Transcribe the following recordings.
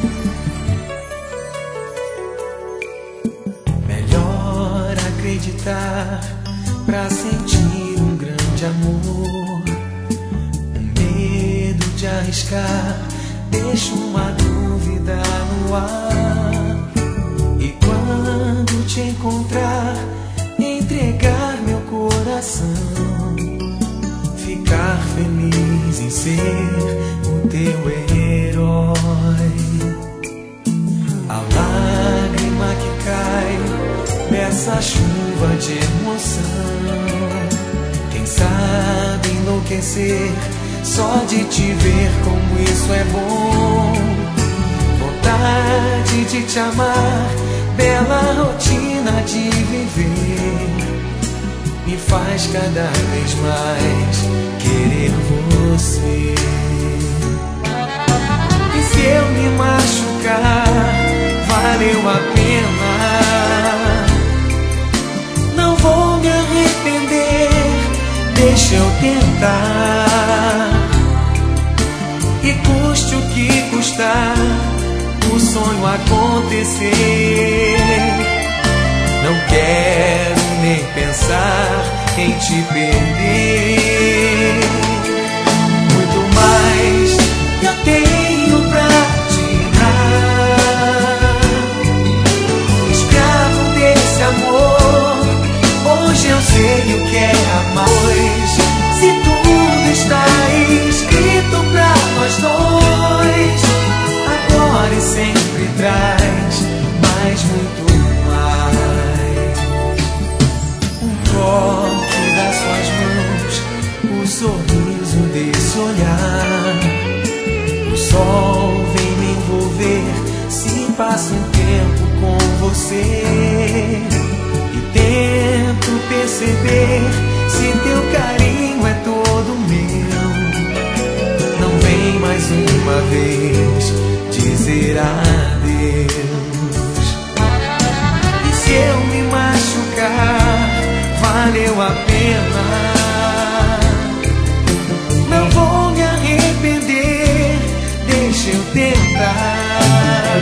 Melhor acreditar pra sentir um grande amor. O medo de arriscar deixa uma dúvida no ar. E quando te encontrar, entregar meu coração, ficar feliz em ser o teu herói. A lágrima que cai nessa chuva de emoção, quem sabe enlouquecer só de te ver, como isso é bom. Vontade de te amar, bela rotina de viver, me faz cada vez mais querer você. E se eu me machucar, valeu a pena. Não vou me arrepender, deixa eu tentar. E custe o que custar, o sonho acontecer. Não quero nem pensar em te perder. Muito mais eu tenho pra te dar. Escravo desse amor, hoje eu sei o que é amar. Pois se tudo está escrito pra nós dois, agora e sempre traz mais, muito mais. Um toque das suas mãos, o sorriso desse olhar. O sol vem me envolver, se passa um tempo com você. E tento perceber se teu carinho é todo meu. Não vem mais uma vez dizer adeus. E se eu me machucar, valeu a pena. Não vou me arrepender, deixa eu tentar.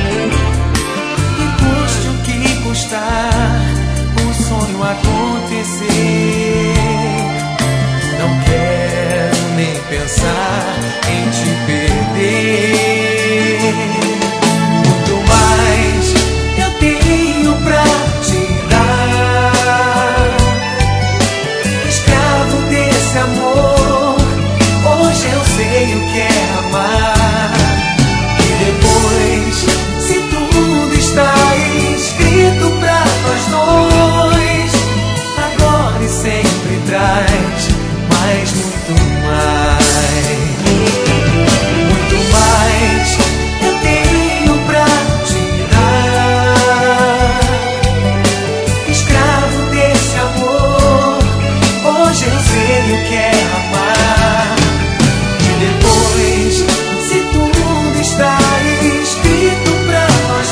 E custe o que custar, o sonho acontecer. Não quero nem pensar em te perder. Muito mais eu tenho pra te dar. Escravo desse amor, hoje eu sei o que é amar. E depois, se tudo está escrito pra nós dois, agora e sempre traz mais, muito mais. Muito mais eu tenho pra te dar. Escravo desse amor, hoje eu sei o que é amar. E depois, se tudo está escrito pra nós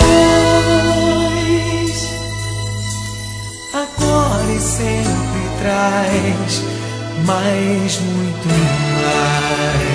dois, agora e sempre traz mais, muito mais.